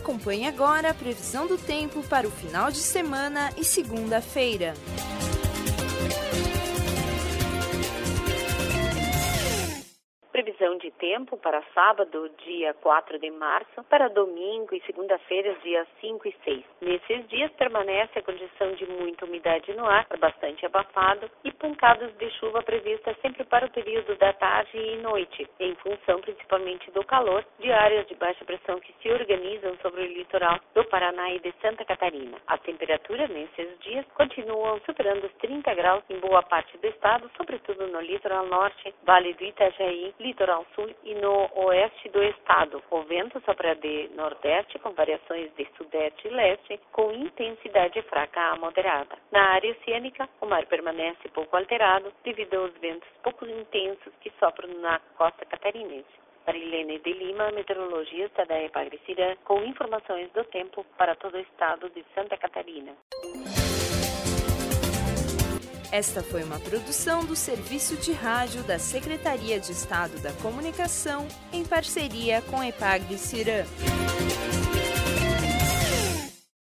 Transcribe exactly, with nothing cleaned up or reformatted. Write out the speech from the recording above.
Acompanhe agora a previsão do tempo para o final de semana e segunda-feira. Previsão de tempo para sábado, dia quatro de março, para domingo e segunda-feira, dias cinco e seis. Nesses dias permanece a condição de muita umidade no ar, bastante abafado, e pancadas de chuva previstas sempre para o período da tarde e noite, em função principalmente do calor de áreas de baixa pressão que se organizam sobre o litoral do Paraná e de Santa Catarina. As temperaturas nesses dias continuam superando os trinta graus em boa parte do estado, sobretudo no litoral norte, Vale do Itajaí, litoral sul e no oeste do estado. O vento sopra de nordeste com variações de sudeste e leste com intensidade fraca a moderada. Na área oceânica, o mar permanece pouco alterado devido aos ventos pouco intensos que sopram na costa catarinense. Marilene de Lima, meteorologista da Epagre-Cirã, com informações do tempo para todo o estado de Santa Catarina. Esta foi uma produção do Serviço de Rádio da Secretaria de Estado da Comunicação, em parceria com a Epagre-Cirã.